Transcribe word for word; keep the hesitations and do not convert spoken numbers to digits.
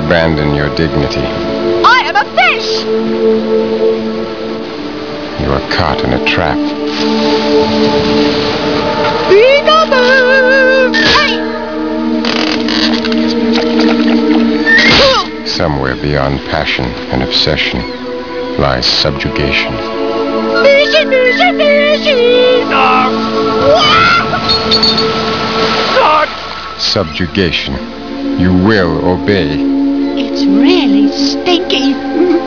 abandon your dignity. I am a fish! You are caught in a trap. Peekaboo! Hey! Somewhere beyond passion and obsession lies subjugation. Fishy, fishy, fishy! No! God! Subjugation. You will obey. It's really stinky.